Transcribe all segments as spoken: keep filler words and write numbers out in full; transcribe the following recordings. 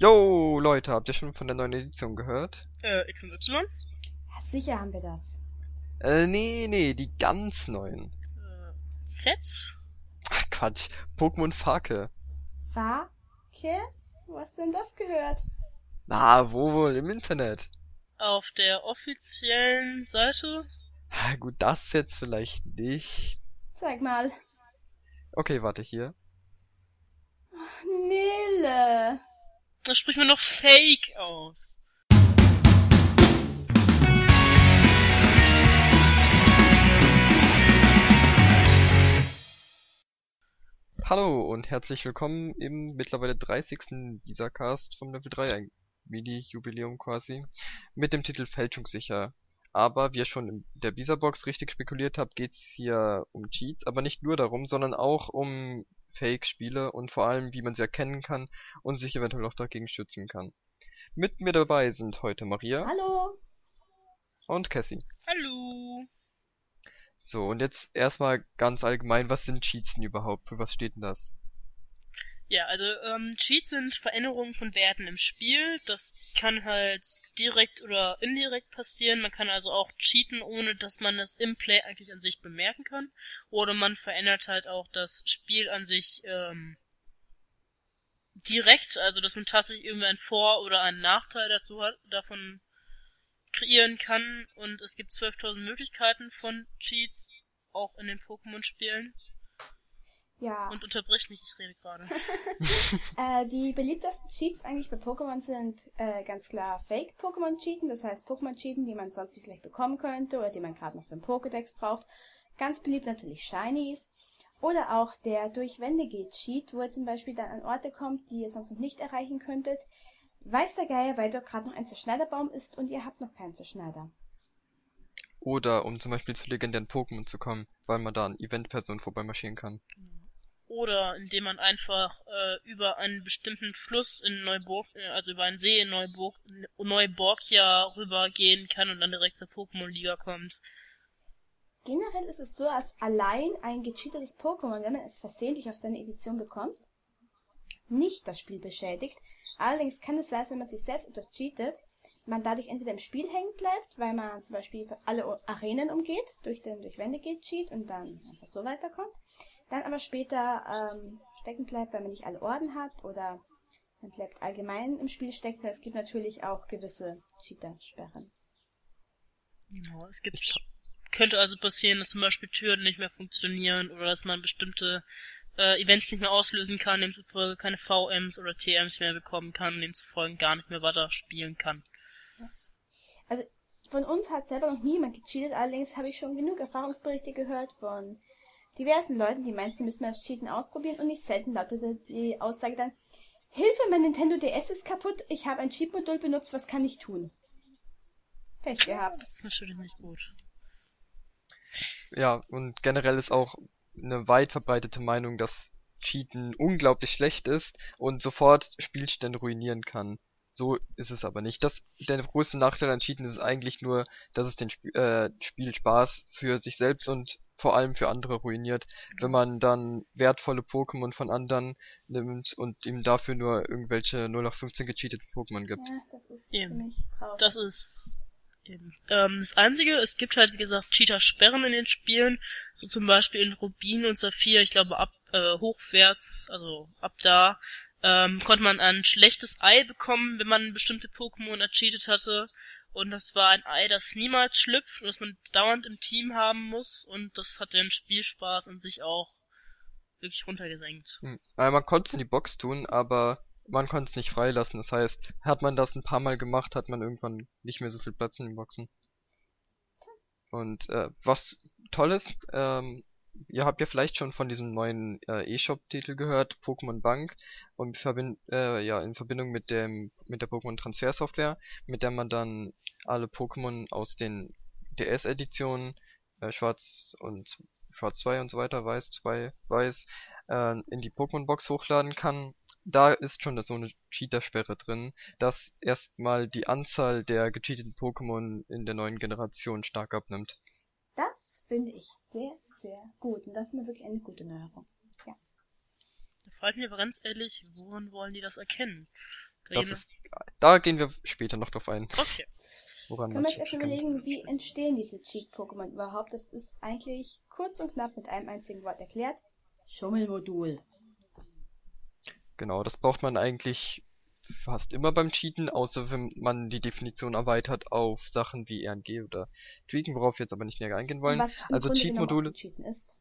Yo, Leute, habt ihr schon von der neuen Edition gehört? Äh, X und Y? Ja, sicher haben wir das. Äh, nee, nee, die ganz neuen. Äh, Z? Ach, Quatsch. Pokémon Farke. Wake? Was denn das gehört? Na, wo wohl? Im Internet. Auf der offiziellen Seite? Ah, gut, das jetzt vielleicht nicht. Zeig mal. Okay, warte, hier. Nele. Da spricht man noch Fake aus. Hallo und herzlich willkommen im mittlerweile dreißigsten Visacast vom Level drei, ein Mini-Jubiläum quasi, mit dem Titel Fälschungssicher. Aber wie ihr schon in der Visa-Box richtig spekuliert habt, geht's hier um Cheats, aber nicht nur darum, sondern auch um Fake-Spiele und vor allem, wie man sie erkennen kann und sich eventuell auch dagegen schützen kann. Mit mir dabei sind heute Maria Hallo. und Cassie. Hallo. So, und jetzt erstmal ganz allgemein, was sind Cheats denn überhaupt? Für was steht denn das? Ja, also ähm, Cheats sind Veränderungen von Werten im Spiel. Das kann halt direkt oder indirekt passieren. Man kann also auch cheaten, ohne dass man es im Play eigentlich an sich bemerken kann. Oder man verändert halt auch das Spiel an sich ähm, direkt, also dass man tatsächlich irgendwie einen Vor- oder einen Nachteil dazu hat, davon kreieren kann. Und es gibt zwölftausend Möglichkeiten von Cheats, auch in den Pokémon-Spielen. Ja. Und unterbrich mich, ich rede gerade. äh, die beliebtesten Cheats eigentlich bei Pokémon sind äh, ganz klar Fake-Pokémon-Cheaten. Das heißt Pokémon-Cheaten, die man sonst nicht leicht bekommen könnte oder die man gerade noch für den Pokédex braucht. Ganz beliebt natürlich Shinies. Oder auch der Durch-Wände-Geht-Cheat, wo ihr zum Beispiel dann an Orte kommt, die ihr sonst noch nicht erreichen könntet. Weiß der Geier, weil dort gerade noch ein Zerschneiderbaum ist und ihr habt noch keinen Zerschneider. Oder um zum Beispiel zu legendären Pokémon zu kommen, weil man da an Event-Personen vorbeimarschieren kann. Oder indem man einfach äh, über einen bestimmten Fluss in Neuburg, äh, also über einen See in Neuburg, Neuborgia rübergehen kann und dann direkt zur Pokémon-Liga kommt. Generell ist es so, dass allein ein gecheatetes Pokémon, wenn man es versehentlich auf seine Edition bekommt, nicht das Spiel beschädigt. Allerdings kann es sein, wenn man sich selbst etwas cheatet, man dadurch entweder im Spiel hängen bleibt, weil man zum Beispiel alle Arenen umgeht, durch den Durch-Wände-Geht-Cheat und dann einfach so weiterkommt. Dann aber später ähm, stecken bleibt, weil man nicht alle Orden hat oder man bleibt allgemein im Spiel stecken. Es gibt natürlich auch gewisse Cheater-Sperren. Genau, es gibt, könnte also passieren, dass zum Beispiel Türen nicht mehr funktionieren oder dass man bestimmte äh, Events nicht mehr auslösen kann, demzufolge keine V Ms oder T Ms mehr bekommen kann, demzufolge gar nicht mehr weiter spielen kann. Also von uns hat selber noch niemand gecheatet, allerdings habe ich schon genug Erfahrungsberichte gehört von diversen Leuten, die meinen, sie müssen das Cheaten ausprobieren und nicht selten lautete die Aussage dann: Hilfe, mein Nintendo D S ist kaputt, ich habe ein Cheat-Modul benutzt, was kann ich tun? Pech gehabt. Das ist natürlich nicht gut. Ja, und generell ist auch eine weit verbreitete Meinung, dass Cheaten unglaublich schlecht ist und sofort Spielstände ruinieren kann. So ist es aber nicht. Das, der größte Nachteil an Cheaten ist eigentlich nur, dass es den Sp- äh, Spielspaß für sich selbst und vor allem für andere ruiniert, wenn man dann wertvolle Pokémon von anderen nimmt und ihm dafür nur irgendwelche null acht fünfzehn gecheateten Pokémon gibt. Ja, das ist Eben. ziemlich traurig. Das ist eben. Ähm, das Einzige, es gibt halt, wie gesagt, Cheater-Sperren in den Spielen, so zum Beispiel in Rubin und Saphir, ich glaube ab äh, hochwärts, also ab da, ähm, konnte man ein schlechtes Ei bekommen, wenn man bestimmte Pokémon ercheatet hatte. Und das war ein Ei, das niemals schlüpft und das man dauernd im Team haben muss. Und das hat den Spielspaß an sich auch wirklich runtergesenkt. Hm. Also man konnte es in die Box tun, aber man konnte es nicht freilassen. Das heißt, hat man das ein paar Mal gemacht, hat man irgendwann nicht mehr so viel Platz in den Boxen. Und äh, was toll ist, ähm, ihr habt ja vielleicht schon von diesem neuen äh, E-Shop-Titel gehört, Pokémon Bank, und verbind, äh, ja, in Verbindung mit dem mit der Pokémon Transfer Software, mit der man dann alle Pokémon aus den D S-Editionen, äh, Schwarz und Schwarz zwei und so weiter, Weiß zwei, Weiß, äh, in die Pokémon-Box hochladen kann. Da ist schon so eine Cheater-Sperre drin, dass erstmal die Anzahl der gecheateten Pokémon in der neuen Generation stark abnimmt. Das finde ich sehr, sehr gut. Und das ist mir wirklich eine gute Neuerung. Ja. Da frage ich mich aber ganz ehrlich, woran wollen die das erkennen? Das ist, da gehen wir später noch drauf ein. Okay. Woran Können wir man jetzt erstmal cheaten kann. überlegen, wie entstehen diese Cheat-Pokémon überhaupt? Das ist eigentlich kurz und knapp mit einem einzigen Wort erklärt. Schummelmodul. Genau, das braucht man eigentlich fast immer beim Cheaten, außer wenn man die Definition erweitert auf Sachen wie R N G oder Tweaken, worauf wir jetzt aber nicht näher eingehen wollen. Was im Also Grunde genommen Cheat-Module, auch Cheaten ist.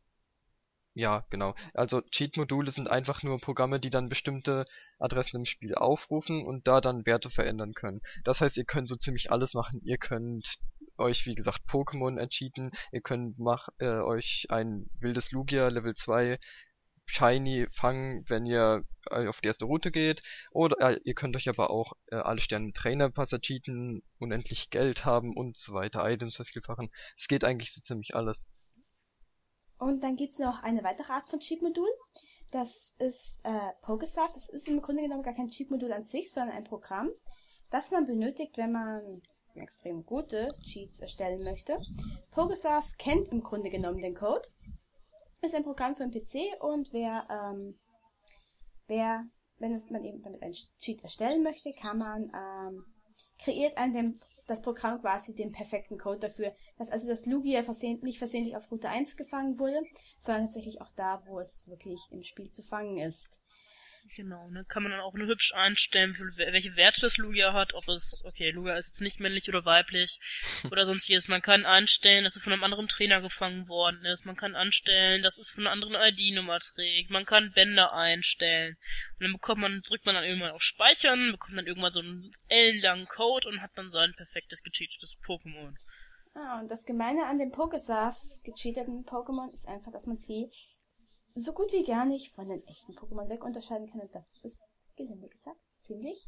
ja, genau. Also Cheat-Module sind einfach nur Programme, die dann bestimmte Adressen im Spiel aufrufen und da dann Werte verändern können. Das heißt, ihr könnt so ziemlich alles machen. Ihr könnt euch, wie gesagt, Pokémon ercheaten. Ihr könnt mach, äh, euch ein wildes Lugia Level zwei Shiny fangen, wenn ihr äh, auf die erste Route geht. Oder äh, ihr könnt euch aber auch äh, alle Sterne mit Trainerpass ercheaten, unendlich Geld haben und so weiter, Items vervielfachen. Es geht eigentlich so ziemlich alles. Und dann gibt's noch eine weitere Art von Cheat-Modul. Das ist äh, Pokésoft. Das ist im Grunde genommen gar kein Cheat-Modul an sich, sondern ein Programm, das man benötigt, wenn man extrem gute Cheats erstellen möchte. Pokésoft kennt im Grunde genommen den Code. Ist ein Programm für den P C und wer, ähm, wer, wenn es, man eben damit einen Cheat erstellen möchte, kann man, ähm, kreiert an dem das Programm quasi den perfekten Code dafür, dass also das Lugia versehentlich, nicht versehentlich auf Route eins gefangen wurde, sondern tatsächlich auch da, wo es wirklich im Spiel zu fangen ist. Genau, ne, kann man dann auch nur hübsch einstellen, für welche Werte das Lugia hat, ob es, okay, Lugia ist jetzt nicht männlich oder weiblich oder sonstiges. Man kann einstellen, dass es von einem anderen Trainer gefangen worden ist. Man kann einstellen, dass es von einer anderen I D-Nummer trägt. Man kann Bänder einstellen. Und dann bekommt man, drückt man dann irgendwann auf Speichern, bekommt dann irgendwann so einen ellenlangen Code und hat dann sein perfektes gecheatetes Pokémon. Ah, und das Gemeine an den Pokésoft gecheateten Pokémon ist einfach, dass man sie so gut wie gar nicht von den echten Pokémon weg unterscheiden kann. Und das ist, gelinde gesagt, ziemlich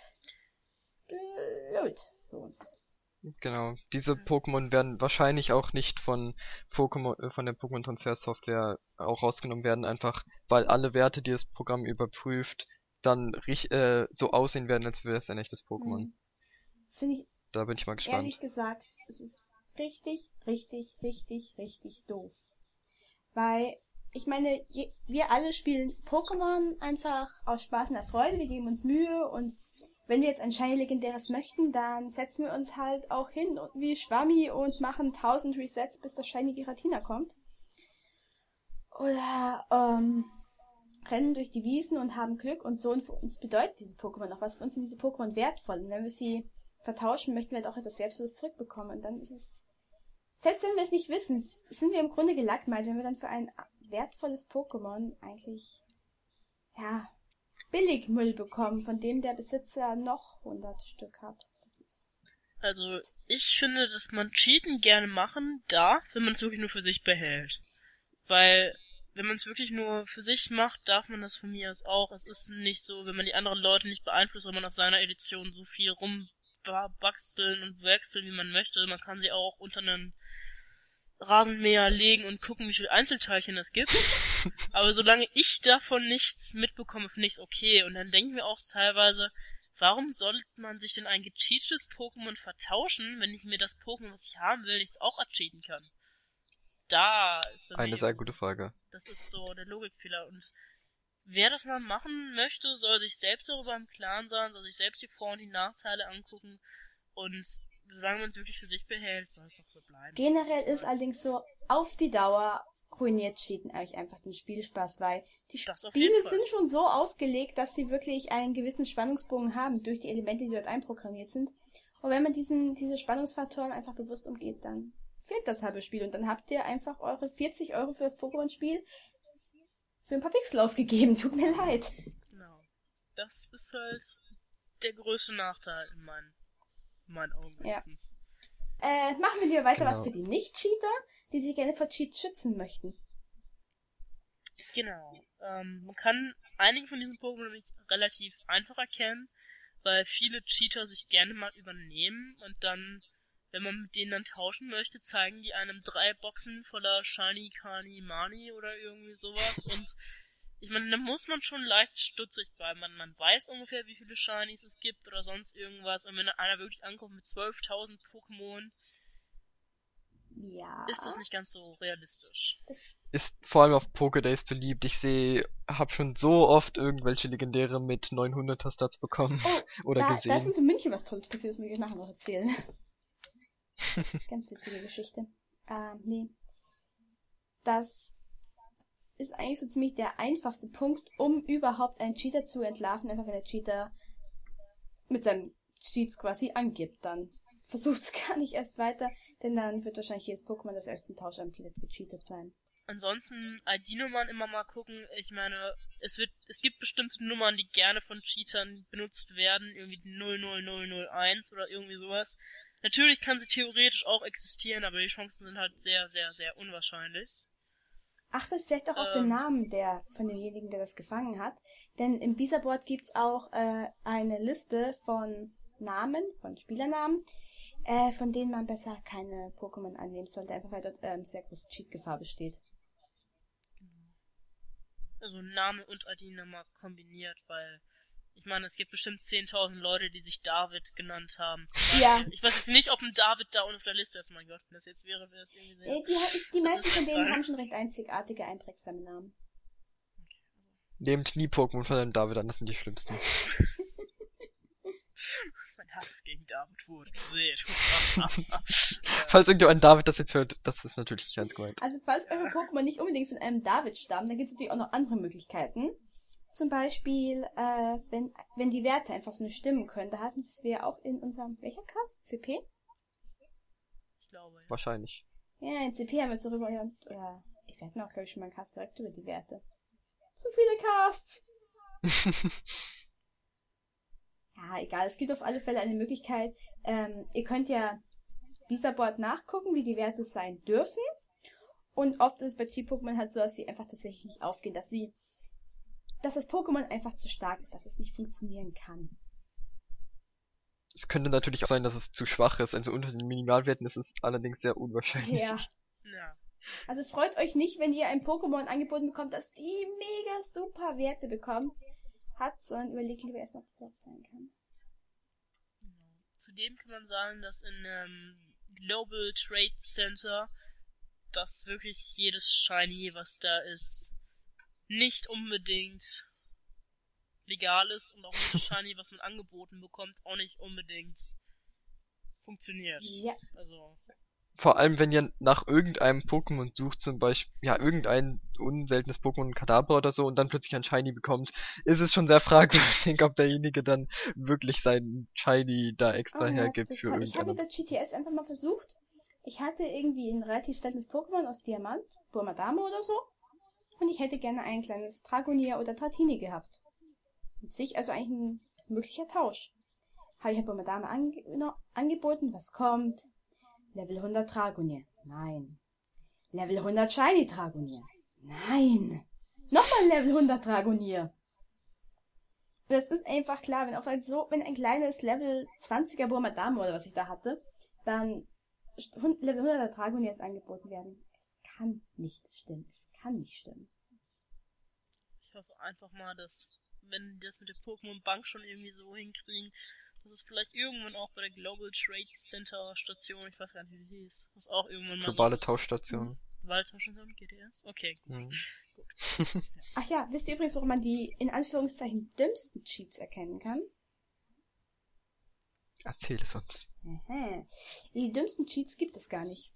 blöd für uns. Genau. Diese Pokémon werden wahrscheinlich auch nicht von Pokémon, äh, von der Pokémon Transfer Software auch rausgenommen werden, einfach weil alle Werte, die das Programm überprüft, dann rich, äh, so aussehen werden, als wäre es ein echtes Pokémon. Hm. Das finde ich, Da bin ich mal gespannt. ehrlich gesagt, es ist richtig, richtig, richtig, richtig doof. Weil, ich meine, je, wir alle spielen Pokémon einfach aus Spaß und der Freude, wir geben uns Mühe und wenn wir jetzt ein Shiny Legendäres möchten, dann setzen wir uns halt auch hin wie Schwammi und machen tausend Resets, bis das Shiny Giratina kommt. Oder ähm, rennen durch die Wiesen und haben Glück und so. Und für uns bedeutet diese Pokémon noch was. Für uns sind diese Pokémon wertvoll. Und wenn wir sie vertauschen, möchten wir halt auch etwas Wertvolles zurückbekommen. Und dann ist es, selbst wenn wir es nicht wissen, sind wir im Grunde gelackmeiert, wenn wir dann für ein wertvolles Pokémon eigentlich, ja, Billigmüll bekommen, von dem der Besitzer noch hundert Stück hat. Das ist Also, ich finde, dass man Cheaten gerne machen darf, wenn man es wirklich nur für sich behält. Weil, wenn man es wirklich nur für sich macht, darf man das von mir aus auch. Es ist nicht so, wenn man die anderen Leute nicht beeinflusst, wenn man auf seiner Edition so viel rumbasteln und wechseln, wie man möchte. Man kann sie auch unter einen Rasenmäher legen und gucken, wie viele Einzelteilchen es gibt. Aber solange ich davon nichts mitbekomme, finde ich es okay. Und dann denken wir auch teilweise, warum sollte man sich denn ein gecheatetes Pokémon vertauschen, wenn ich mir das Pokémon, was ich haben will, nicht auch ercheaten kann? Da ist bei Eine mir, sehr gute Frage. das ist so der Logikfehler. Und wer das mal machen möchte, soll sich selbst darüber im Klaren sein, soll sich selbst die Vor- und die Nachteile angucken. Und solange man es wirklich für sich behält, soll es doch so bleiben. generell ist allerdings so, auf die Dauer ruiniert Cheaten euch einfach den Spielspaß, weil die Das auf Spiele jeden Fall. sind schon so ausgelegt, dass sie wirklich einen gewissen Spannungsbogen haben durch die Elemente, die dort einprogrammiert sind. Und wenn man diesen diese Spannungsfaktoren einfach bewusst umgeht, dann fehlt das halbe Spiel und dann habt ihr einfach eure vierzig Euro für das Pokémon-Spiel für ein paar Pixel ausgegeben. Tut mir leid. Genau. Das ist halt der größte Nachteil in meinen, in meinen Augen Ja. wenigstens. Äh, machen wir lieber weiter Genau. was für die Nicht-Cheater, die sich gerne vor Cheats schützen möchten. Genau. Ähm, man kann einige von diesen Pokémon nämlich relativ einfach erkennen, weil viele Cheater sich gerne mal übernehmen und dann, wenn man mit denen dann tauschen möchte, zeigen die einem drei Boxen voller Shiny Kani Mani oder irgendwie sowas und ich meine, da muss man schon leicht stutzig bleiben. Man, man weiß ungefähr, wie viele Shinies es gibt oder sonst irgendwas. Und wenn einer wirklich ankommt mit zwölftausend Pokémon, Ja. ist das nicht ganz so realistisch. Das ist vor allem auf Pokédays beliebt. Ich sehe, hab schon so oft irgendwelche Legendäre mit neunhunderter Stats bekommen Oh, oder da, gesehen. da ist uns in München was Tolles passiert, das muss ich euch nachher noch erzählen. Ganz witzige Geschichte. Ähm, nee. Das ist eigentlich so ziemlich der einfachste Punkt, um überhaupt einen Cheater zu entlarven. Einfach wenn der Cheater mit seinem Cheats quasi angibt, dann versucht es gar nicht erst weiter, denn dann wird wahrscheinlich jedes Pokémon, das er euch zum Tausch anbietet, gecheatet sein. Ansonsten I D-Nummern immer mal gucken. Ich meine, es wird, es gibt bestimmte Nummern, die gerne von Cheatern benutzt werden, irgendwie null null null null eins oder irgendwie sowas. Natürlich kann sie theoretisch auch existieren, aber die Chancen sind halt sehr, sehr, sehr unwahrscheinlich. Achtet vielleicht auch ähm, auf den Namen der von demjenigen, der das gefangen hat, denn im Bisa-Board gibt's auch äh, eine Liste von Namen, von Spielernamen, äh, von denen man besser keine Pokémon annehmen sollte, einfach weil dort ähm, sehr große Cheat-Gefahr besteht. Also Name und I D-Nummer kombiniert, weil ich meine, es gibt bestimmt zehntausend Leute, die sich David genannt haben. Zum Beispiel. Ja. Ich weiß jetzt nicht, ob ein David da unten auf der Liste ist. Mein Gott, wenn das jetzt wäre, wäre das irgendwie sehr... Äh, die die meisten von denen geil. haben schon recht einzigartige, einprägsame Namen. Nehmt nie Pokémon von einem David an, das sind die schlimmsten. Mein Hass gegen David wurde gesät. Falls irgendjemand David das jetzt hört, das ist natürlich nicht ernst gemeint. Also falls eure Pokémon nicht unbedingt von einem David stammen, dann gibt es natürlich auch noch andere Möglichkeiten. Zum Beispiel, äh, wenn, wenn die Werte einfach so nicht stimmen können. Da hatten wir ja auch in unserem, welcher Cast? C P? Ich glaube, ja. Wahrscheinlich. Ja, in C P haben wir jetzt darüber, ja, oder, wir hatten auch, glaube ich, schon mal einen Cast direkt über die Werte. Zu viele Casts! Ja, egal, es gibt auf alle Fälle eine Möglichkeit. Ähm, ihr könnt ja Bisa-Board nachgucken, wie die Werte sein dürfen. Und oft ist es bei Cheat-Pokémon halt so, dass sie einfach tatsächlich nicht aufgehen, dass sie, dass das Pokémon einfach zu stark ist, dass es nicht funktionieren kann. Es könnte natürlich auch sein, dass es zu schwach ist. Also unter den Minimalwerten ist es allerdings sehr unwahrscheinlich. Ja. Ja. Also freut euch nicht, wenn ihr ein Pokémon angeboten bekommt, das die mega super Werte bekommt, hat, sondern überlegt lieber erstmal, ob das überhaupt sein kann. Zudem kann man sagen, dass in ähm, Global Trade Center, dass wirklich jedes Shiny, was da ist, nicht unbedingt legal ist und auch jedes Shiny, was man angeboten bekommt, auch nicht unbedingt funktioniert. Ja. Also Vor allem, wenn ihr nach irgendeinem Pokémon sucht, zum Beispiel, ja, irgendein unseltenes Pokémon, Kadabra oder so, und dann plötzlich ein Shiny bekommt, ist es schon sehr fragwürdig, ob derjenige dann wirklich sein Shiny da extra Oh, ja, hergibt das für hab, ich habe mit irgendeinen. der G T S einfach mal versucht. Ich hatte irgendwie ein relativ seltenes Pokémon aus Diamant, Burmadame oder so. Und ich hätte gerne ein kleines Dragonier oder Dratini gehabt. Mit sich also eigentlich ein möglicher Tausch. Habe ich halt Burmadame ange no, angeboten, was kommt? Level hundert Dragonier. Nein. Level hundert Shiny Dragonier. Nein. Nochmal Level hundert Dragonier. Das ist einfach klar, wenn auf ein so, wenn ein kleines Level zwanziger Burmadame oder was ich da hatte, dann Level hunderter Dragoniers angeboten werden. Es kann nicht stimmen. Es kann nicht stimmen. ich hoffe einfach mal, dass, wenn die das mit der Pokémon Bank schon irgendwie so hinkriegen, dass es vielleicht irgendwann auch bei der Global Trade Center Station, ich weiß gar nicht, wie die hieß, das auch irgendwann mal Globale so... Tauschstation. Globale Tauschstation, G T S? Okay, gut. Mhm. gut. Ach ja, wisst ihr übrigens, woran man die in Anführungszeichen dümmsten Cheats erkennen kann? Erzähl es uns. Aha. Die dümmsten Cheats gibt es gar nicht.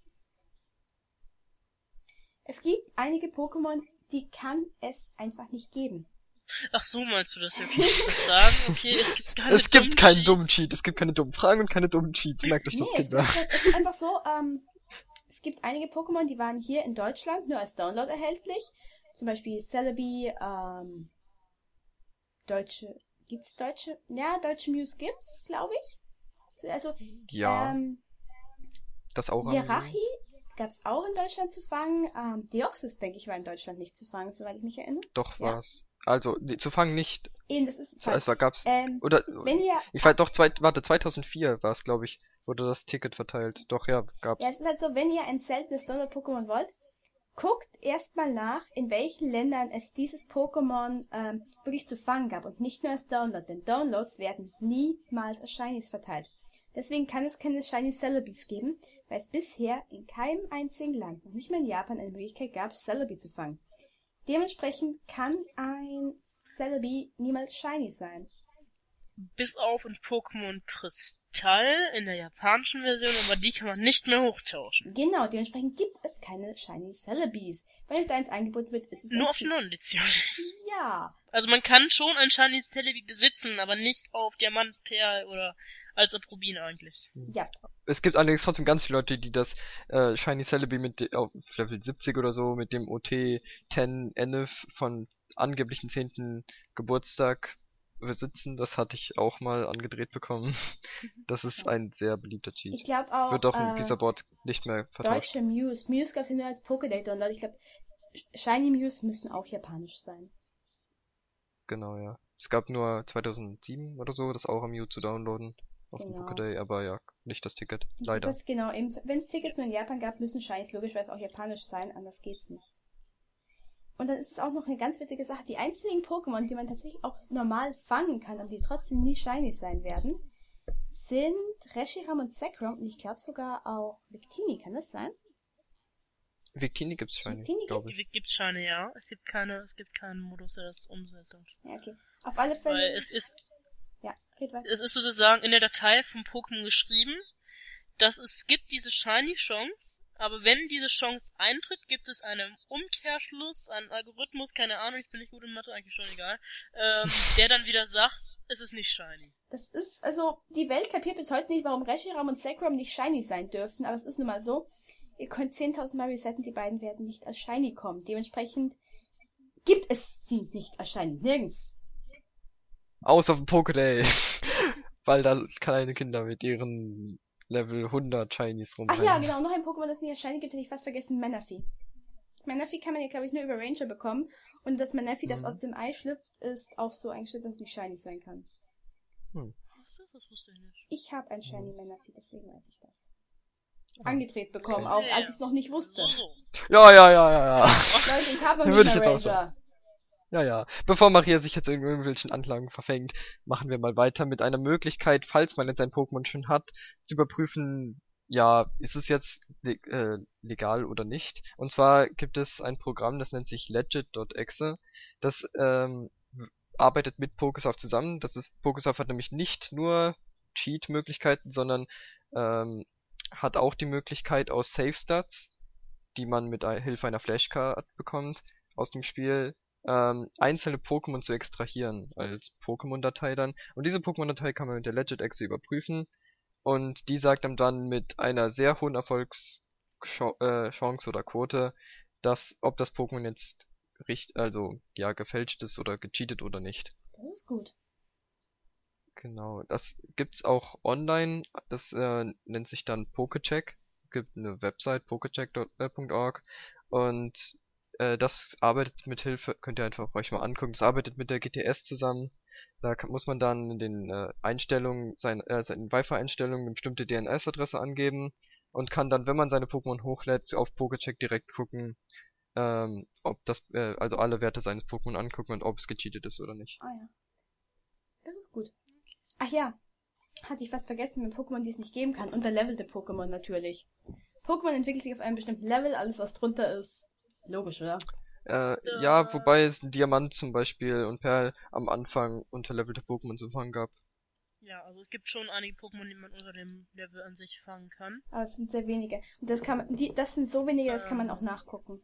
Es gibt einige Pokémon, die kann es einfach nicht geben. Ach so, meinst du das? Okay, ich würde sagen, okay, es gibt keine Es gibt dummen keinen Cheats. dummen Cheat, es gibt keine dummen Fragen und keine dummen Cheats. Merkt euch Nee, das, es, Kinder. ist, halt- es ist einfach so, ähm, es gibt einige Pokémon, die waren hier in Deutschland nur als Download erhältlich. Zum Beispiel Celebi, ähm, deutsche, gibt's deutsche? Ja, deutsche Muse gibt's, glaube ich. Also, Ja, ähm, das auch. Jirachi gab's auch in Deutschland zu fangen. Ähm, Deoxys, denke ich, war in Deutschland nicht zu fangen, soweit ich mich erinnere. Doch, Ja. war's. Also, nee, zu fangen nicht. Eben, das ist es Es halt. war, gab's. Ähm, Oder, wenn ihr, ich weiß doch, zwei, warte, zweitausendvier war es, glaube ich, wurde das Ticket verteilt. Doch, ja, gab's. ja, es ist halt so, wenn ihr ein seltenes Download-Pokémon wollt, guckt erstmal nach, in welchen Ländern es dieses Pokémon ähm, wirklich zu fangen gab und nicht nur als Download, denn Downloads werden niemals als Shinies verteilt. Deswegen kann es keine Shiny Celebis geben, weil es bisher in keinem einzigen Land, noch nicht mal in Japan, eine Möglichkeit gab, Celebi zu fangen. Dementsprechend kann ein Celebi niemals shiny sein. Bis auf in Pokémon Kristall in der japanischen Version, aber die kann man nicht mehr hochtauschen. Genau, dementsprechend gibt es keine shiny Celebis. Wenn euch da eins angeboten wird, ist es Nur ein auf Cheat. Non-Edition. Ja. Also man kann schon ein Shiny Celebi besitzen, aber nicht auf Diamant, Perl oder als Rubin eigentlich. Ja. Es gibt allerdings trotzdem ganz viele Leute, die das äh, Shiny Celebi mit de- auf Level siebzig oder so mit dem O T zehn N F von angeblichen zehnten Geburtstag besitzen. Das hatte ich auch mal angedreht bekommen. Das ist ein sehr beliebter Cheat. Ich glaube auch, Wird auch im äh, Visa-Board nicht mehr vertauscht. deutsche Muse. Muse gab es ja nur als Pokédeck-Download. Ich glaube, Shiny Muse müssen auch japanisch sein. Genau, ja. Es gab nur zweitausendsieben oder so, das auch am Mew zu downloaden. Auf dem Genau. Pokéday, aber ja, nicht das Ticket. Leider. Das genau, wenn es Tickets nur in Japan gab, müssen Shinies logischerweise auch japanisch sein, anders geht's nicht. Und dann ist es auch noch eine ganz witzige Sache. Die einzigen Pokémon, die man tatsächlich auch normal fangen kann, aber die trotzdem nie Shinies sein werden, sind Reshiram und Zekrom und ich glaube sogar auch Victini, kann das sein? Victini gibt's Shiny, Victini glaube ich. Es gibt Shiny, ja. Es gibt keine, es gibt keinen Modus, der das umsetzt. Ja, okay. Auf alle Fälle. Weil es ist, Ja, red weiter. es ist sozusagen in der Datei vom Pokémon geschrieben, dass es gibt diese Shiny-Chance, aber wenn diese Chance eintritt, gibt es einen Umkehrschluss, einen Algorithmus, keine Ahnung, ich bin nicht gut in Mathe, eigentlich schon egal, ähm, der dann wieder sagt, es ist nicht Shiny. Das ist, also, die Welt kapiert bis heute nicht, warum Reshiram und Zekrom nicht Shiny sein dürfen, aber es ist nun mal so. Ihr könnt zehntausend Mal resetten, die beiden werden nicht als Shiny kommen. Dementsprechend gibt es sie nicht als Shiny. Nirgends. Außer auf dem Pokéday. Weil da kleine Kinder mit ihren Level hundert Shinies Ach rumrennen. ja, genau, noch ein Pokémon, das nicht als Shiny gibt, hätte ich fast vergessen, Manaphy. Manaphy kann man ja, glaube ich, nur über Ranger bekommen. Und das Manaphy, das Mhm. aus dem Ei schlüpft, ist auch so eingestellt, dass es nicht Shiny sein kann. Hm. Was, das wusste ich nicht. Ich habe ein Shiny Manaphy, deswegen weiß ich das. Ah. Angedreht bekommen, Okay. auch als ich es noch nicht wusste. So, so. Ja, ja, ja, ja, ja. Leute, ich habe noch Würde nicht ich mal jetzt auch Ranger. Ja, ja. Bevor Maria sich jetzt in irgendwelchen Anlagen verfängt, machen wir mal weiter mit einer Möglichkeit, falls man jetzt ein Pokémon schon hat, zu überprüfen, ja, ist es jetzt le äh, legal oder nicht. Und zwar gibt es ein Programm, das nennt sich legit.exe. Das ähm, arbeitet mit Pokésoft zusammen. Das ist, Pokésoft hat nämlich nicht nur Cheat-Möglichkeiten, sondern ähm, hat auch die Möglichkeit aus Save-Stats, die man mit ein- Hilfe einer Flashcard bekommt aus dem Spiel, ähm, einzelne Pokémon zu extrahieren als Pokémon-Datei dann. Und diese Pokémon-Datei kann man mit der Legit-Exe überprüfen. Und die sagt einem dann mit einer sehr hohen Erfolgschance oder Quote, dass ob das Pokémon jetzt richt also ja gefälscht ist oder gecheatet oder nicht. Das ist gut. Genau, das gibt's auch online. Das äh, nennt sich dann Pokecheck. Gibt eine Website pokecheck punkt org und äh, das arbeitet mit Hilfe, könnt ihr einfach euch mal angucken. Das arbeitet mit der G T S zusammen. Da kann, muss man dann in den äh, Einstellungen, sein, äh, seinen Wi-Fi-Einstellungen eine bestimmte D N S-Adresse angeben und kann dann, wenn man seine Pokémon hochlädt, auf Pokecheck direkt gucken, ähm, ob das, äh, also alle Werte seines Pokémon angucken und ob es gecheatet ist oder nicht. Ah ja. Das ist gut. Ach ja. Hatte ich fast vergessen mit Pokémon, die es nicht geben kann. Unterlevelte Pokémon natürlich. Pokémon entwickelt sich auf einem bestimmten Level, alles was drunter ist. Logisch, oder? Äh, Ja. ja, wobei es ein Diamant zum Beispiel und Perl am Anfang unterlevelte Pokémon zu fangen gab. Ja, also es gibt schon einige Pokémon, die man unter dem Level an sich fangen kann. Aber es sind sehr wenige. Und das kann man, die, das sind so wenige, das kann man Ähm. auch nachgucken.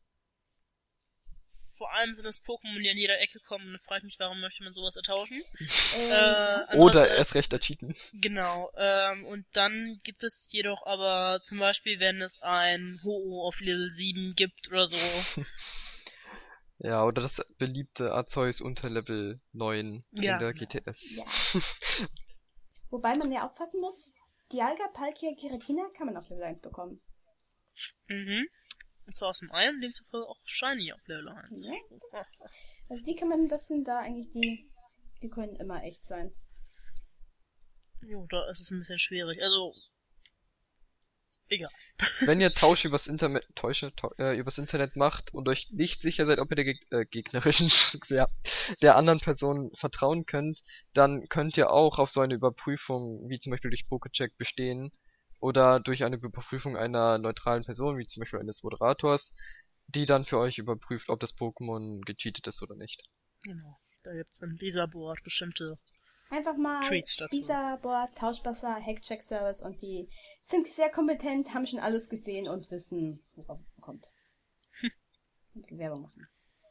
Vor allem sind es Pokémon, die an jeder Ecke kommen. Da frage ich mich, warum möchte man sowas ertauschen? Äh, Äh, ja. Oder andererseits- erst recht ercheaten. Genau. Ähm, und dann gibt es jedoch aber zum Beispiel, wenn es ein Ho-Oh auf Level sieben gibt oder so. Ja, oder das beliebte Arceus unter Level neun Ja, in der genau. G T S. Ja. Wobei man ja aufpassen muss, Dialga, Palkia, Giratina kann man auf Level eins bekommen. Mhm. Und zwar aus dem Ei und demzufolge auch Shiny auf Level eins. Ja, das ist, also die kann man, das sind da eigentlich die, die können immer echt sein. Jo, da ist es ein bisschen schwierig. Also, egal. Wenn ihr Tausch übers Internet, Täusche, tau äh, übers Internet macht und euch nicht sicher seid, ob ihr der Geg äh, gegnerischen, ja, der anderen Person vertrauen könnt, dann könnt ihr auch auf so eine Überprüfung, wie zum Beispiel durch Pokecheck, bestehen. oder durch eine Überprüfung einer neutralen Person, wie zum Beispiel eines Moderators, die dann für euch überprüft, ob das Pokémon gecheatet ist oder nicht. Genau. Da gibt's im Visa-Board bestimmte Einfach mal Treats dazu. Visa-Board, Tauschbasser, Hack-Check-Service und die sind sehr kompetent, haben schon alles gesehen und wissen, worauf es kommt. Hm. Ein bisschen Werbung machen.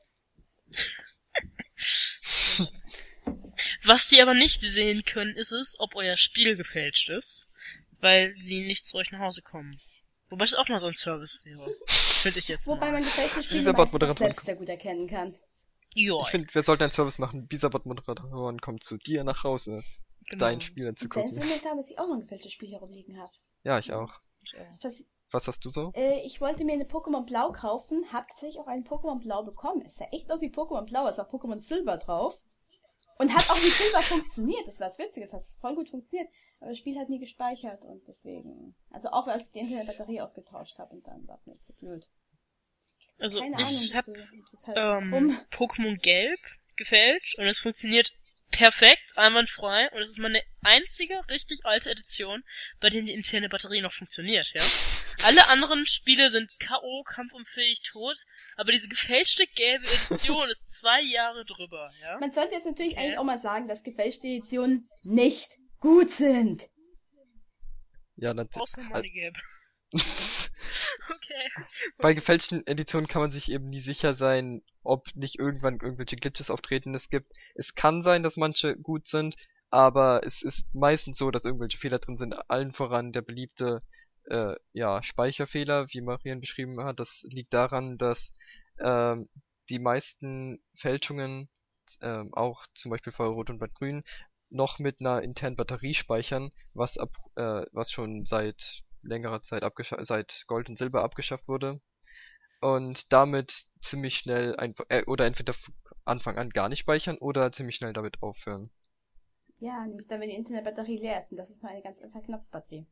Was die aber nicht sehen können, ist es, ob euer Spiel gefälscht ist, weil sie nicht zu euch nach Hause kommen. Wobei es auch mal so ein Service wäre. Finde ich jetzt Wobei mal. man gefälschte Spiele Dieser meistens auch Bot-Moderator selbst sehr gut erkennen kann. Ja, Ich finde, wir sollten einen Service machen. Bisabot-Moderatoren kommt zu dir nach Hause, genau. dein Spiel Und dann anzugucken. ist mir klar, dass ich auch noch ein gefälschtes Spiel hier rumliegen habe. Ja, ich auch. Ich auch. Das passi- Was hast du so? Äh, ich wollte mir eine Pokémon Blau kaufen, hab tatsächlich auch einen Pokémon Blau bekommen. Es sah echt aus wie Pokémon Blau, es war Pokémon Silber drauf. Und hat auch wie Silber funktioniert. Das war das Witzige, es hat voll gut funktioniert. Aber das Spiel hat nie gespeichert und deswegen... Also auch als ich die Internetbatterie ausgetauscht habe und dann war es mir zu blöd. Also Keine ich Ahnung, hab wieso, weshalb, ähm, warum. Pokémon Gelb gefälscht und es funktioniert perfekt, einwandfrei und es ist meine einzige richtig alte Edition, bei dem die interne Batterie noch funktioniert, ja. Alle anderen Spiele sind K O, kampfunfähig, tot, aber diese gefälschte gelbe Edition ist zwei Jahre drüber, ja. Man sollte jetzt natürlich Okay. eigentlich auch mal sagen, dass gefälschte Editionen nicht gut sind. Ja, natürlich. Außer Money Gelb. Okay. Bei gefälschten Editionen kann man sich eben nie sicher sein, ob nicht irgendwann irgendwelche Glitches auftreten. Es gibt, es kann sein, dass manche gut sind, aber es ist meistens so, dass irgendwelche Fehler drin sind. Allen voran der beliebte, äh, ja, Speicherfehler, wie Marian beschrieben hat. Das liegt daran, dass ähm, die meisten Fälschungen, ähm, auch zum Beispiel Feuerrot und Blattgrün, noch mit einer internen Batterie speichern, was ab, äh, was schon seit längerer Zeit abgeschafft, seit Gold und Silber abgeschafft wurde. Und damit ziemlich schnell einfach, äh, oder entweder von Anfang an gar nicht speichern oder ziemlich schnell damit aufhören. Ja, nämlich dann, wenn die Internetbatterie leer ist. Und das ist nur eine ganz einfache Knopfbatterie.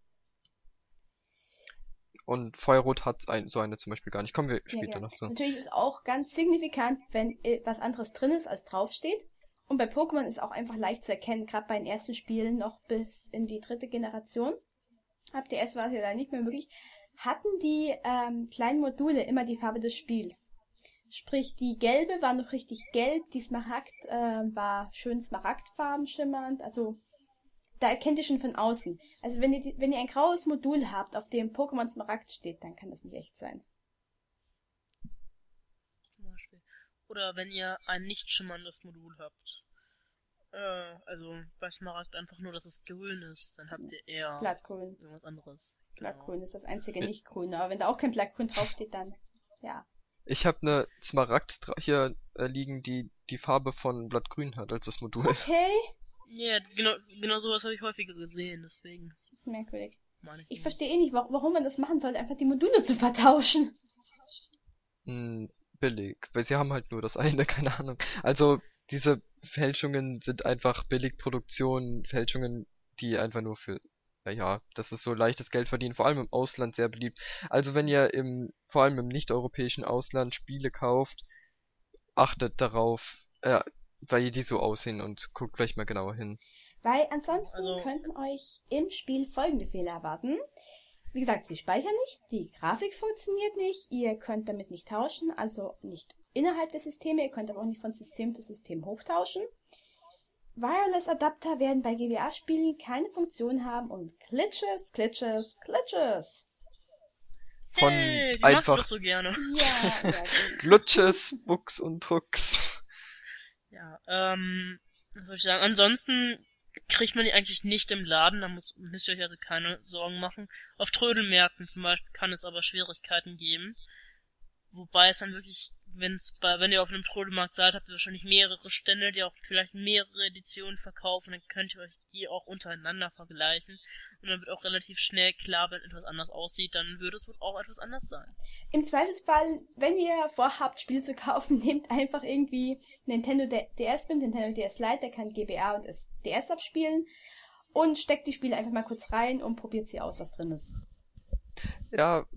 Und Feuerrot hat ein, so eine zum Beispiel gar nicht. Kommen wir Ja, später genau. noch zu. Natürlich ist auch ganz signifikant, wenn äh, was anderes drin ist, als draufsteht. Und bei Pokémon ist auch einfach leicht zu erkennen, gerade bei den ersten Spielen noch bis in die dritte Generation. Ab D S war es ja leider nicht mehr möglich. Hatten die ähm, kleinen Module immer die Farbe des Spiels. Sprich, die gelbe war noch richtig gelb, die Smaragd äh, war schön smaragdfarben schimmernd. Also da erkennt ihr schon von außen. Also wenn ihr, die, wenn ihr ein graues Modul habt, auf dem Pokémon Smaragd steht, dann kann das nicht echt sein. Zum Beispiel. Oder wenn ihr ein nicht schimmerndes Modul habt. Äh, also bei Smaragd einfach nur, dass es grün ist, dann habt ihr eher Blattgrün. irgendwas anderes. Blattgrün ist das einzige nicht-grüne. Aber wenn da auch kein Blattgrün draufsteht, dann ja. Ich habe eine Smaragd dra- hier äh, liegen, die die Farbe von Blattgrün hat als das Modul. Okay, Ja, genau, genau sowas habe ich häufiger gesehen, deswegen das ist merkwürdig. meine ich. Ich nur. verstehe eh nicht, wa- warum man das machen sollte, einfach die Module zu vertauschen. Hm, billig, weil sie haben halt nur das eine, keine Ahnung. Also diese Fälschungen sind einfach Billigproduktionen, Fälschungen, die einfach nur für, naja, das ist so leichtes Geld verdienen, vor allem im Ausland sehr beliebt. Also wenn ihr im, vor allem im nicht-europäischen Ausland Spiele kauft, achtet darauf, äh, weil die so aussehen und guckt vielleicht mal genauer hin. Weil ansonsten Also- könnten euch im Spiel folgende Fehler erwarten. Wie gesagt, sie speichern nicht, die Grafik funktioniert nicht, ihr könnt damit nicht tauschen, also nicht innerhalb der Systeme, ihr könnt aber auch nicht von System zu System hochtauschen. Wireless-Adapter werden bei G B A-Spielen keine Funktion haben und Glitches, Glitches, Glitches. Von Hey, die magst du einfach doch so gerne. Ja, ja, gut. Glitches, Bugs und Drucks. Ja, ähm, was soll ich sagen? Ansonsten kriegt man die eigentlich nicht im Laden, da muss, müsst ihr euch also keine Sorgen machen. Auf Trödelmärkten zum Beispiel kann es aber Schwierigkeiten geben. Wobei es dann wirklich, wenn's bei, wenn ihr auf einem Trödelmarkt seid, habt ihr wahrscheinlich mehrere Stände, die auch vielleicht mehrere Editionen verkaufen, dann könnt ihr euch die auch untereinander vergleichen. Und dann wird auch relativ schnell klar, wenn etwas anders aussieht, dann würde es wohl auch etwas anders sein. Im Zweifelsfall, wenn ihr vorhabt, Spiele zu kaufen, nehmt einfach irgendwie Nintendo D S mit, Nintendo D S Lite, der kann G B A und D S abspielen und steckt die Spiele einfach mal kurz rein und probiert sie aus, was drin ist. Ja,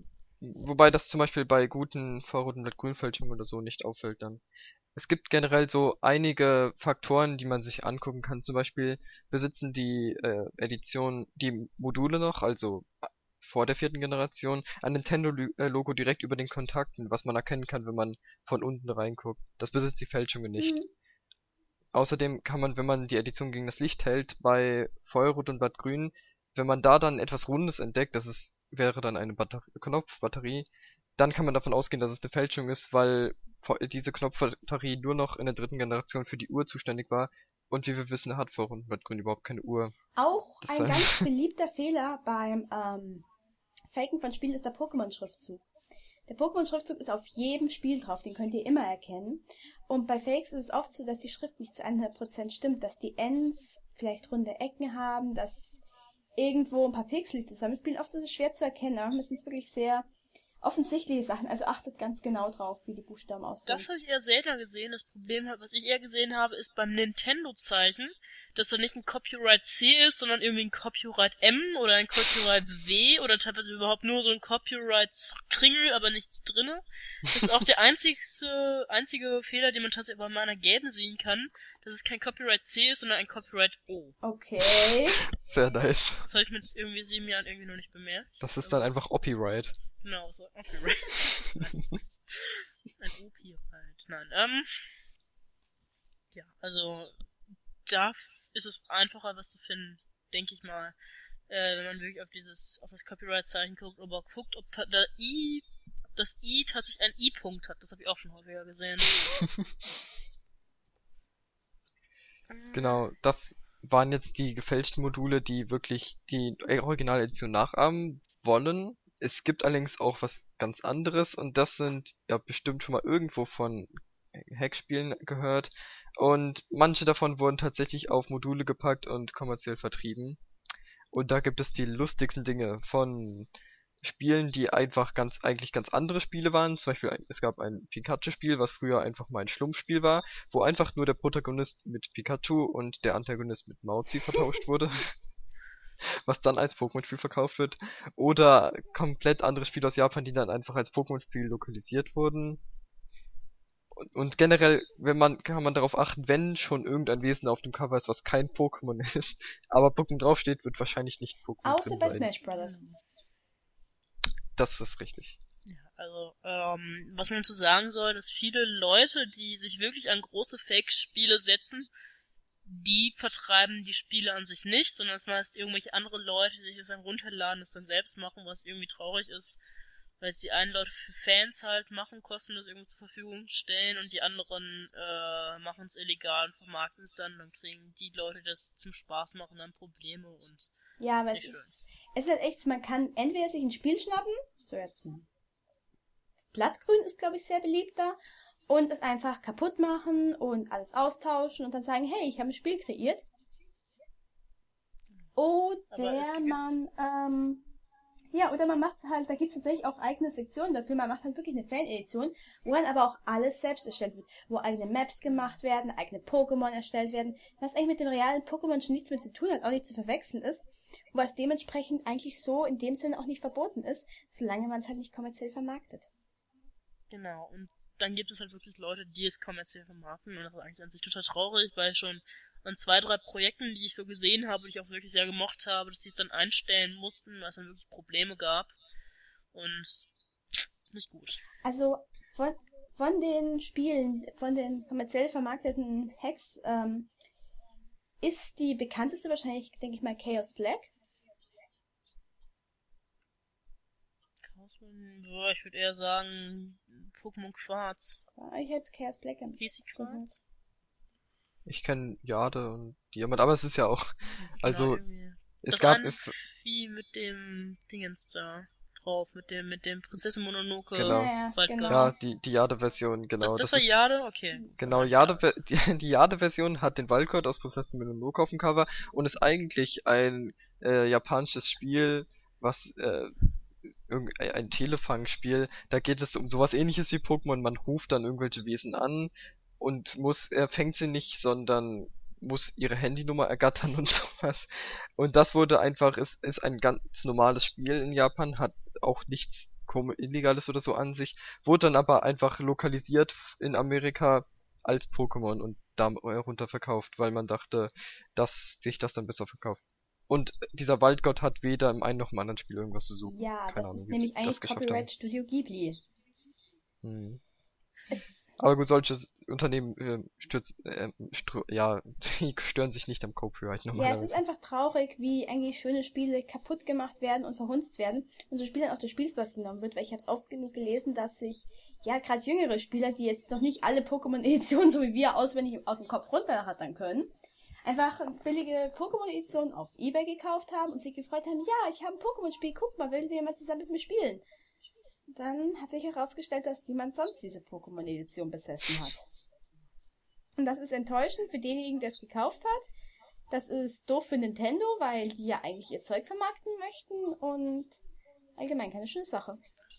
wobei das zum Beispiel bei guten Vorrot- und Grünfälschungen oder so nicht auffällt dann. Es gibt generell so einige Faktoren, die man sich angucken kann. Zum Beispiel besitzen die äh, Edition die Module noch, also äh, vor der vierten Generation, ein Nintendo-Logo direkt über den Kontakten, was man erkennen kann, wenn man von unten reinguckt. Das besitzt die Fälschungen nicht. Mhm. Außerdem kann man, wenn man die Edition gegen das Licht hält, bei Feuerrot und Blattgrün, wenn man da dann etwas Rundes entdeckt, das ist, wäre dann eine Batter Knopfbatterie, dann kann man davon ausgehen, dass es eine Fälschung ist, weil vo- diese Knopfbatterie nur noch in der dritten Generation für die Uhr zuständig war. Und wie wir wissen, hat Feuerrot und Blattgrün überhaupt keine Uhr. Auch Das ein war- ganz beliebter Fehler beim ähm, Faken von Spielen ist der Pokémon-Schriftzug. Der Pokémon-Schriftzug ist auf jedem Spiel drauf, den könnt ihr immer erkennen. Und bei Fakes ist es oft so, dass die Schrift nicht zu hundert Prozent stimmt, dass die Ends vielleicht runde Ecken haben, dass irgendwo ein paar Pixel zusammenspielen. Oft ist es schwer zu erkennen, aber das sind wirklich sehr offensichtliche Sachen. Also achtet ganz genau drauf, wie die Buchstaben aussehen. Das habe ich eher seltener gesehen. Das Problem, was ich eher gesehen habe, ist beim Nintendo-Zeichen, dass da nicht ein Copyright C ist, sondern irgendwie ein Copyright M oder ein Copyright W oder teilweise überhaupt nur so ein Copyright Kringel, aber nichts drinne. Das ist auch der einzigste, einzige Fehler, den man tatsächlich bei meiner gelben sehen kann, dass es kein Copyright C ist, sondern ein Copyright O. Okay. Sehr nice. Das habe ich mit irgendwie sieben Jahren irgendwie noch nicht bemerkt. Das ist dann einfach Copyright. Genau, so Copyright. Ich weiß es nicht. Ein O P halt. Nein, ähm. Ja, also da ist es einfacher, was zu finden, denke ich mal, äh, wenn man wirklich auf dieses, auf das Copyright-Zeichen guckt, aber guckt, ob da I, das I tatsächlich einen I-Punkt hat. Das habe ich auch schon häufiger gesehen. Genau, das waren jetzt die gefälschten Module, die wirklich die Originaledition nachahmen wollen. Es gibt allerdings auch was ganz anderes und das sind ja bestimmt schon mal irgendwo von Hackspielen gehört und manche davon wurden tatsächlich auf Module gepackt und kommerziell vertrieben. Und da gibt es die lustigsten Dinge von Spielen, die einfach ganz eigentlich ganz andere Spiele waren. Zum Beispiel ein, es gab ein Pikachu-Spiel, was früher einfach mal ein Schlumpfspiel war, wo einfach nur der Protagonist mit Pikachu und der Antagonist mit Mauzi vertauscht wurde. Was dann als Pokémon-Spiel verkauft wird. Oder komplett andere Spiele aus Japan, die dann einfach als Pokémon-Spiel lokalisiert wurden. Und, und generell, wenn man, kann man darauf achten, wenn schon irgendein Wesen auf dem Cover ist, was kein Pokémon ist, aber Pokémon draufsteht, wird wahrscheinlich nicht Pokémon Außer drin bei sein. Smash Brothers. Das ist richtig. Ja, also, ähm, was man zu sagen soll, dass viele Leute, die sich wirklich an große Fake-Spiele setzen, die vertreiben die Spiele an sich nicht, sondern es meist irgendwelche andere Leute, die sich das dann runterladen, das dann selbst machen, was irgendwie traurig ist, weil es die einen Leute für Fans halt machen, kostenlos irgendwie zur Verfügung stellen und die anderen äh, machen es illegal und vermarkten es dann, dann kriegen die Leute, die das zum Spaß machen, dann Probleme und Ja, aber es nicht schön. ist, es ist halt echt, man kann entweder sich ein Spiel schnappen, so jetzt ein Blattgrün ist, glaube ich, sehr beliebter, und es einfach kaputt machen und alles austauschen und dann sagen, hey, ich habe ein Spiel kreiert. Aber es Oder gibt- man, ähm, ja, oder man macht halt, da gibt es tatsächlich auch eigene Sektionen dafür, man macht halt wirklich eine Fan-Edition, wo dann aber auch alles selbst erstellt wird, wo eigene Maps gemacht werden, eigene Pokémon erstellt werden, was eigentlich mit dem realen Pokémon schon nichts mehr zu tun hat, auch nicht zu verwechseln ist, was dementsprechend eigentlich so in dem Sinne auch nicht verboten ist, solange man es halt nicht kommerziell vermarktet. Genau, und dann gibt es halt wirklich Leute, die es kommerziell vermarkten und das ist eigentlich an sich total traurig, weil schon an zwei, drei Projekten, die ich so gesehen habe, die ich auch wirklich sehr gemocht habe, dass sie es dann einstellen mussten, weil es dann wirklich Probleme gab und nicht gut. Also von, von den Spielen, von den kommerziell vermarkteten Hacks, ähm, ist die bekannteste wahrscheinlich, denke ich mal, Chaos Black. Ja, ich würde eher sagen Pokémon Quarz. Ja, ich hätte Chaos Black am Hieß sie Quarz? Ich kenne Jade und Diamant, aber es ist ja auch, also, Ja, irgendwie. es das gab, eine es, Vieh mit dem Dingens da drauf, mit dem, mit dem Prinzessin Mononoke. Genau. Ja, ja, Waldgeist. genau. ja, die, die Jade-Version, genau. das, das, das war ist- Jade? Okay. Genau, Jade, die, die Jade-Version hat den Waldgott aus Prinzessin Mononoke auf dem Cover und ist eigentlich ein äh, japanisches Spiel, was äh, irgend- ein Telefang-Spiel. Da geht es um sowas ähnliches wie Pokémon. Man ruft dann irgendwelche Wesen an und muss, er fängt sie nicht, sondern muss ihre Handynummer ergattern und sowas. Und das wurde einfach, ist, ist ein ganz normales Spiel in Japan, hat auch nichts kom- illegal ist oder so an sich, wurde dann aber einfach lokalisiert in Amerika als Pokémon und darunter verkauft, weil man dachte, dass sich das dann besser verkauft. Und dieser Waldgott hat weder im einen noch im anderen Spiel irgendwas zu suchen. Ja, Keine das Ahnung, ist wie nämlich sie eigentlich das geschafft Copyright haben. Studio Ghibli. Hm. Es, Aber gut, solche Unternehmen äh, stürz, äh, str- ja, die stören sich nicht am Copyright ja, es normalerweise. ist einfach traurig, wie eigentlich schöne Spiele kaputt gemacht werden und verhunzt werden und so Spielern auch der Spielspaß genommen wird, weil ich habe es oft genug gelesen, dass sich, ja, gerade jüngere Spieler, die jetzt noch nicht alle Pokémon-Editionen, so wie wir, auswendig aus dem Kopf runterrattern können, einfach billige Pokémon-Editionen auf eBay gekauft haben und sich gefreut haben, ja, ich habe ein Pokémon-Spiel, guck mal, will jemand zusammen mit mir spielen? Dann hat sich herausgestellt, dass niemand sonst diese Pokémon-Edition besessen hat. Und das ist enttäuschend für denjenigen, der es gekauft hat. Das ist doof für Nintendo, weil die ja eigentlich ihr Zeug vermarkten möchten und allgemein keine schöne Sache.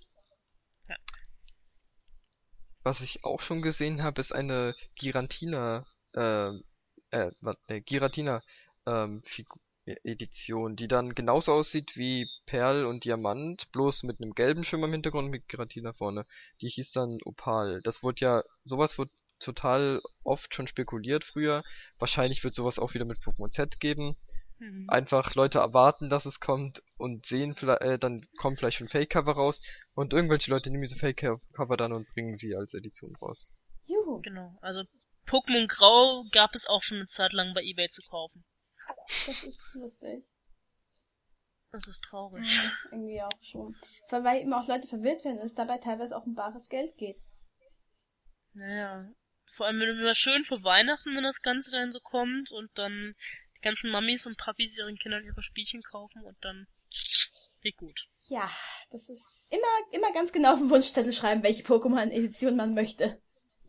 Was ich auch schon gesehen habe, ist eine Giratina, äh, äh, was, ne, Giratina, ähm, Figu Edition, die dann genauso aussieht wie Perl und Diamant, bloß mit einem gelben Schimmer im Hintergrund mit Giratina vorne. Die hieß dann Opal. Das wurde ja, sowas wird total oft schon spekuliert früher. Wahrscheinlich wird sowas auch wieder mit Pokémon Z geben. Mhm. Einfach Leute erwarten, dass es kommt und sehen, vielleicht, äh, dann kommt vielleicht ein Fake-Cover raus und irgendwelche Leute nehmen diese Fake-Cover dann und bringen sie als Edition raus. Juhu. Genau, also Pokémon Grau gab es auch schon eine Zeit lang bei eBay zu kaufen. Das ist lustig. Das ist traurig. Ja, irgendwie auch schon. Vor allem, weil immer auch Leute verwirrt werden und es dabei teilweise auch um bares Geld geht. Naja, vor allem wenn immer schön vor Weihnachten, wenn das Ganze dann so kommt und dann die ganzen Mamis und Papis ihren Kindern ihre Spielchen kaufen und dann nicht gut. Ja, das ist immer, immer ganz genau auf den Wunschzettel schreiben, welche Pokémon-Edition man möchte.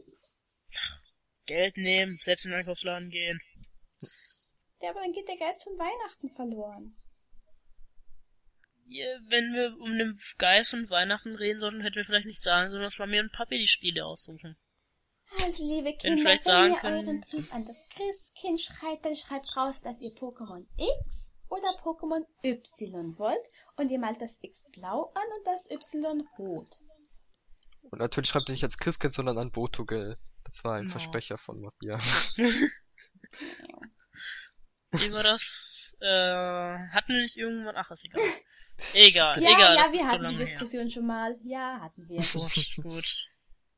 Geld nehmen, selbst in den Einkaufsladen gehen. Ja, aber dann geht der Geist von Weihnachten verloren. Hier, wenn wir um den Geist und Weihnachten reden sollten, hätten wir vielleicht nicht sagen sollen, dass Mami und Papi die Spiele aussuchen. Also, liebe Wenn Kinder, vielleicht wenn sagen ihr können- euren Brief an das Christkind schreibt, dann schreibt raus, dass ihr Pokémon X oder Pokémon Y wollt und ihr malt das X blau an und das Y rot. Und natürlich schreibt ihr nicht als Christkind, sondern an Botogel. Das war ein Genau. Versprecher von Maria. Wie war das? Äh, hatten wir nicht irgendwann? Ach, ist egal. Egal, Ja, egal, ja, das wir ist so hatten lange die Diskussion schon mal. Ja, hatten wir. her. Gut, gut.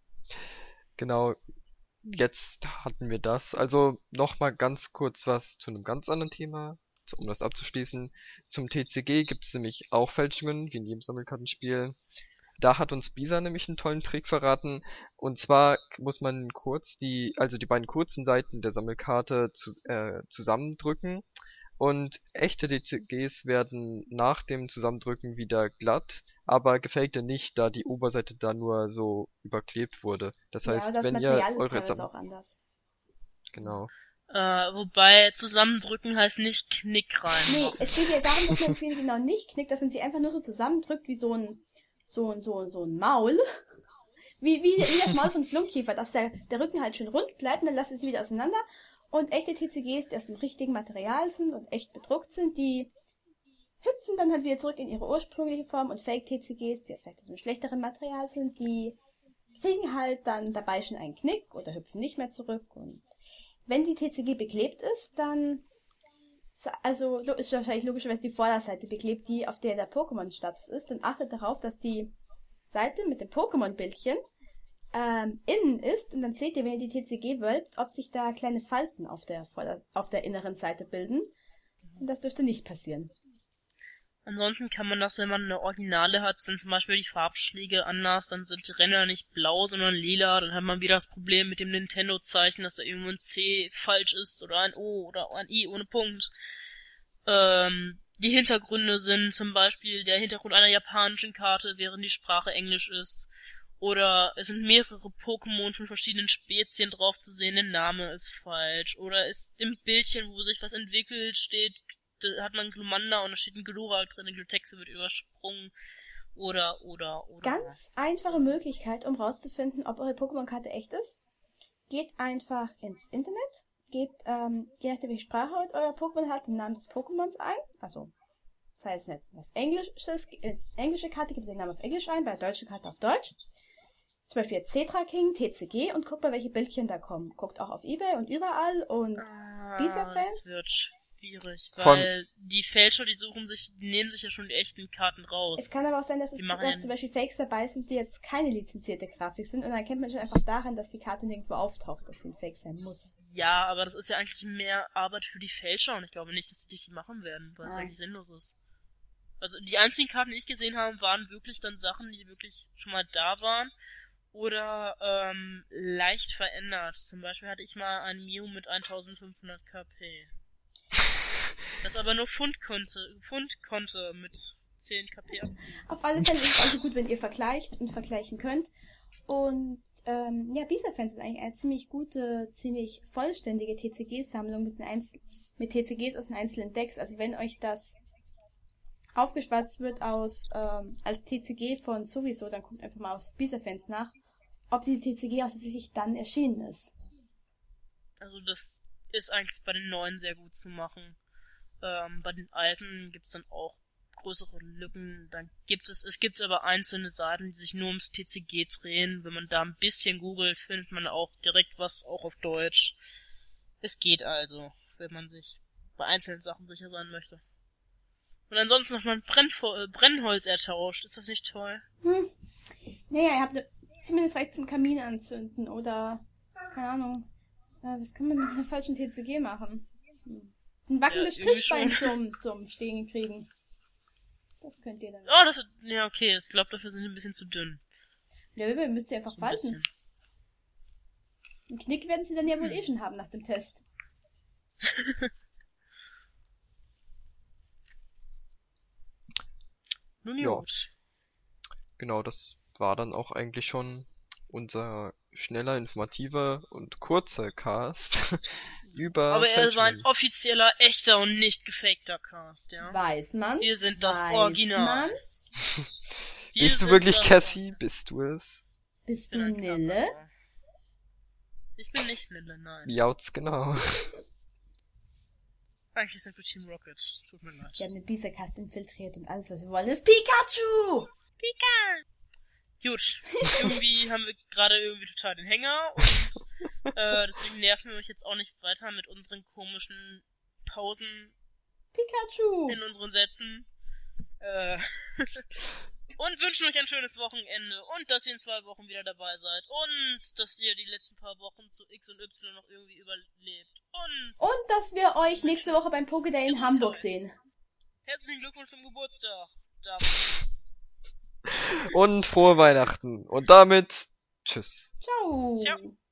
Genau. Jetzt hatten wir das. Also nochmal ganz kurz was zu einem ganz anderen Thema, zu- um das abzuschließen. Zum T C G gibt es nämlich auch Fälschungen, wie in jedem Sammelkartenspiel. Da hat uns Bisa nämlich einen tollen Trick verraten. Und zwar muss man kurz die, also die beiden kurzen Seiten der Sammelkarte zu, äh, zusammendrücken. Und echte D C Gs werden nach dem Zusammendrücken wieder glatt, aber gefakte nicht, da die Oberseite da nur so überklebt wurde. Das heißt, Ja, das wenn ihr Material ist eure teilweise Sam auch anders. genau. Äh, wobei zusammendrücken heißt nicht Knick rein. Nee, es geht ja darum, dass man sie genau nicht knickt, dass man sie einfach nur so zusammendrückt wie so ein, so ein, so ein, so ein Maul. Wie, wie, wie das Maul von Flunkiefer, dass der, der Rücken halt schön rund bleibt und dann lasst ihr sie wieder auseinander. Und echte T C Gs, die aus dem richtigen Material sind und echt bedruckt sind, die hüpfen dann halt wieder zurück in ihre ursprüngliche Form und Fake-T C Gs, die vielleicht aus einem schlechteren Material sind, die kriegen halt dann dabei schon einen Knick oder hüpfen nicht mehr zurück. Und wenn die T C G beklebt ist, dann, also ist wahrscheinlich logischerweise die Vorderseite beklebt, die auf der der Pokémon-Status ist, dann achtet darauf, dass die Seite mit dem Pokémon-Bildchen ähm, innen ist und dann seht ihr, wenn ihr die T C G wölbt, ob sich da kleine Falten auf der, Vorder- auf der inneren Seite bilden. Und das dürfte nicht passieren. Ansonsten kann man das, wenn man eine Originale hat, sind zum Beispiel die Farbschläge anders, dann sind die Ränder nicht blau, sondern lila, dann hat man wieder das Problem mit dem Nintendo-Zeichen, dass da irgendwo ein C falsch ist oder ein O oder ein I ohne Punkt. Ähm, die Hintergründe sind zum Beispiel der Hintergrund einer japanischen Karte, während die Sprache Englisch ist. Oder es sind mehrere Pokémon von verschiedenen Spezien drauf zu sehen, der Name ist falsch. Oder ist im Bildchen, wo sich was entwickelt, steht, da hat man Glumanda und da steht ein Glurak drin, die Glutexe wird übersprungen. Oder, oder, oder. Ganz einfache Möglichkeit, um rauszufinden, ob eure Pokémon-Karte echt ist. Geht einfach ins Internet, gebt, ähm, je nachdem welche Sprache euer Pokémon hat, den Namen des Pokémons ein, also Das heißt, jetzt das Englische, äh, englische Karte gibt den Namen auf Englisch ein, bei der deutschen Karte auf Deutsch. Zum Beispiel jetzt Cetra King, T C G und guckt mal, welche Bildchen da kommen. Guckt auch auf eBay und überall und Ah, Bisa-Fans? das wird schwierig, Von- weil die Fälscher, die suchen sich, die nehmen sich ja schon die echten Karten Es raus. kann aber auch sein, dass, es, Die machen dass ja zum Beispiel Fakes dabei sind, die jetzt keine lizenzierte Grafik sind und dann erkennt man schon einfach daran, dass die Karte nirgendwo auftaucht, dass sie ein Fake sein muss. Ja, aber das ist ja eigentlich mehr Arbeit für die Fälscher und ich glaube nicht, dass die die machen werden, weil es Nein. eigentlich sinnlos ist. Also die einzigen Karten, die ich gesehen habe, waren wirklich dann Sachen, die wirklich schon mal da waren oder ähm, leicht verändert. Zum Beispiel hatte ich mal ein Mew mit eintausendfünfhundert K P. Das aber nur Pfund konnte, Pfund konnte mit zehn K P abziehen. Auf alle Fälle ist es also gut, wenn ihr vergleicht und vergleichen könnt. Und ähm, ja, Bisa-Fans ist eigentlich eine ziemlich gute, ziemlich vollständige T C G-Sammlung mit, den Einzel- mit T C Gs aus den einzelnen Decks. Also wenn euch das aufgeschwatzt wird aus ähm, als T C G von sowieso, dann guckt einfach mal auf Bisa-Fans nach, ob die T C G auch tatsächlich dann erschienen ist. Also das ist eigentlich bei den neuen sehr gut zu machen. Ähm, bei den alten gibt's dann auch größere Lücken. Dann gibt es, es gibt aber einzelne Seiten, die sich nur ums T C G drehen. Wenn man da ein bisschen googelt, findet man auch direkt was, auch auf Deutsch. Es geht also, wenn man sich bei einzelnen Sachen sicher sein möchte. Und ansonsten noch mal ein Brennfo- äh, Brennholz ertauscht. Ist das nicht toll? Hm. Naja, ihr habt ne- zumindest recht zum Kamin anzünden oder, keine Ahnung, äh, was kann man mit einer falschen T C G machen? Hm. Ein wackelndes Ja, irgendwie Tischbein schon. zum, zum Stehen kriegen. Das könnt ihr dann. Oh, das, ja, okay. Ich glaube, dafür sind die ein bisschen zu dünn. Löwe müsst ihr einfach So ein falten. bisschen. Einen Knick werden sie dann ja wohl eh schon haben nach dem Test. Nun Ja. gut. Genau, das war dann auch eigentlich schon unser schneller, informativer und kurzer Cast über Aber er war ein Fälschungen. offizieller, echter und nicht gefakter Cast, ja. Weiß man. Wir sind das Weiß Original. man's? Wir Bist du sind wirklich das- Cassie? Bist du es? Bist Ich du bin ein Nille? Körper. Ich bin nicht Nille, nein. Miauts, genau. Eigentlich sind wir Team Rocket. Tut mir leid. Wir haben den Bisa-Cast infiltriert und alles, was wir wollen, ist Pikachu! Pika! Gut, irgendwie haben wir gerade irgendwie total den Hänger und äh, deswegen nerven wir euch jetzt auch nicht weiter mit unseren komischen Pausen Pikachu! in unseren Sätzen. Äh, und wünschen euch ein schönes Wochenende und dass ihr in zwei Wochen wieder dabei seid und dass ihr die letzten paar Wochen zu X und Y noch irgendwie überlebt. Und Und dass wir euch nächste Woche beim Pokéday in Gesundheit. Hamburg sehen. herzlichen Glückwunsch zum Geburtstag. David. Und frohe Weihnachten. Und damit tschüss. Ciao! Ciao.